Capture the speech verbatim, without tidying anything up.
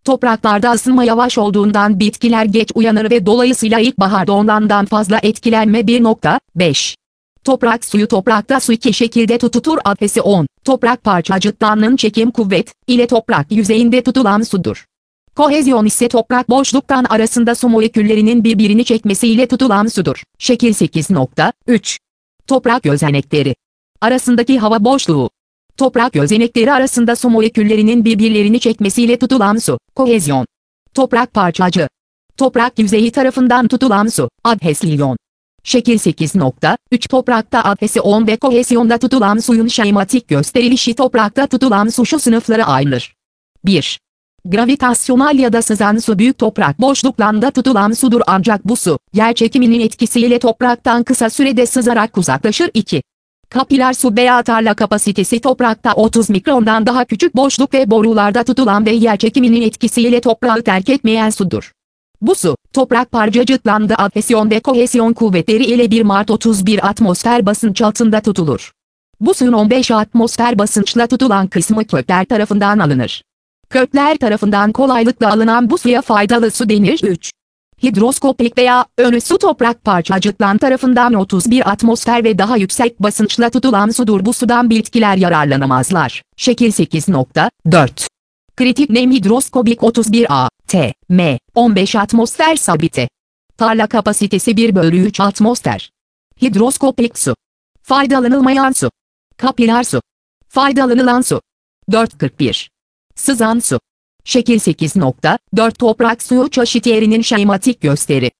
Topraklarda ısınma yavaş olduğundan bitkiler geç uyanır ve dolayısıyla ilkbaharda ondan fazla etkilenme. bir nokta beş. Toprak suyu toprakta su iki şekilde tututur. Adresi on. Toprak parçacıklarının çekim kuvvet ile toprak yüzeyinde tutulan sudur. Kohezyon ise toprak boşluktan arasında su moleküllerinin birbirini çekmesiyle tutulan sudur. Şekil sekiz nokta üç. Toprak gözenekleri arasındaki hava boşluğu. Toprak gözenekleri arasında su moleküllerinin birbirlerini çekmesiyle tutulan su. Kohezyon. Toprak parçacığı. Toprak yüzeyi tarafından tutulan su. Adhesyon. Şekil sekiz nokta üç. Toprakta adhesyon ve kohezyonda tutulan suyun şematik gösterilişi. Toprakta tutulan su şu sınıflara ayrılır. bir. Gravitasyonel ya da sızan su büyük toprak boşluklarında tutulan sudur ancak bu su, yer çekiminin etkisiyle topraktan kısa sürede sızarak uzaklaşır. iki. Kapiler su veya tarla kapasitesi toprakta otuz mikrondan daha küçük boşluk ve borularda tutulan ve yer çekiminin etkisiyle toprağı terk etmeyen sudur. Bu su, toprak parçacıklarında adhesyon ve kohezyon kuvvetleri ile bir Mart otuz bir atmosfer basınç altında tutulur. Bu suyun on beş atmosfer basınçla tutulan kısmı kökler tarafından alınır. Kökler tarafından kolaylıkla alınan bu suya faydalı su denir. üç. Hidroskopik veya önü su toprak parçacıklar tarafından otuz bir atmosfer ve daha yüksek basınçla tutulan sudur. Bu sudan bitkiler yararlanamazlar. Şekil sekiz nokta dört. Kritik nem hidroskopik otuz bir A T M on beş atmosfer sabiti. Tarla kapasitesi bir bölü üç atmosfer. Hidroskopik su. Faydalanılmayan su. Kapiler su. Faydalanılan su. dört virgül kırk bir. Sızan su. Şekil sekiz nokta dört. Toprak suyu çeşitlerinin şematik gösteri.